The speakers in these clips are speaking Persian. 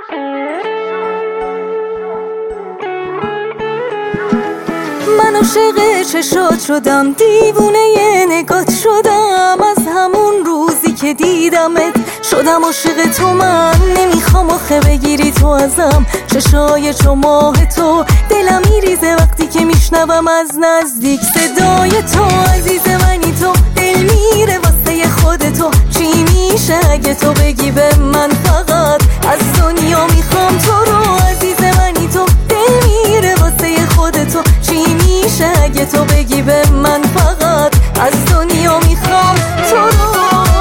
من عاشق چشات شدم، دیوونه ی نگات شدم، از همون روزی که دیدمت شدم عاشق تو. من نمیخوام آخه بگیری تو ازم، چشای چو ماه تو دلم میریزه وقتی که میشنوم از نزدیک صدای تو. عزیز منی تو، دل میره واسه خود تو، چی میشه اگه تو بگی به من فقط از دنیا میخوام تو رو. عزیز منی تو، دل میره واسه خود تو، چی میشه اگه تو بگی به من فقط از دنیا میخوام تو رو.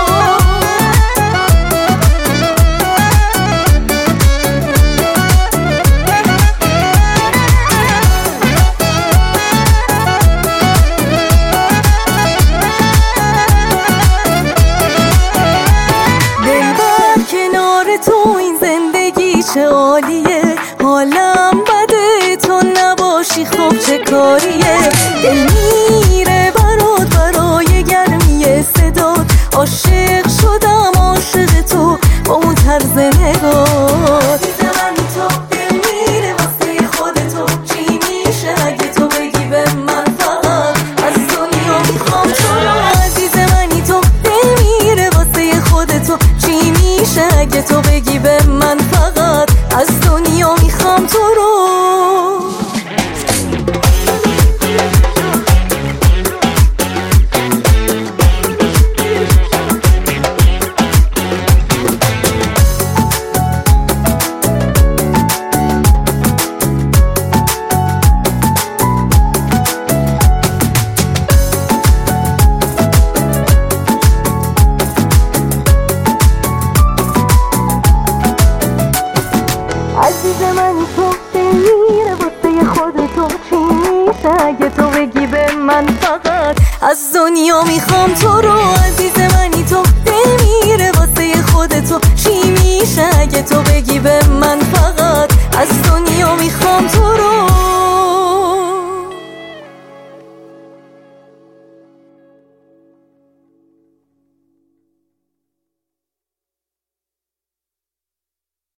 تو این زندگی چه عالیه، حالم بده تو نباشی خب چه کاریه. دل میره برات برای گرمی صدات، عاشق شدم عاشق تو با اون طرز نگات. عزیز منی تو، دل میره واسه خودتو، چی میشه اگه تو بگی به من فقط از دنیا میخوام تو رو. عزیز منی تو، دل میره واسه خودتو، چی میشه اگه تو بگی به من فقط از دنیا میخوام تو رو. عزیز منی تو، دل میره واسه خودتو، چی میشه اگه تو بگی به من فقط از دنیا میخوام تو رو. عزیز منی تو، دل میره واسه خودتو، چی میشه اگه تو بگی به من فقط از دنیا میخوام تو رو.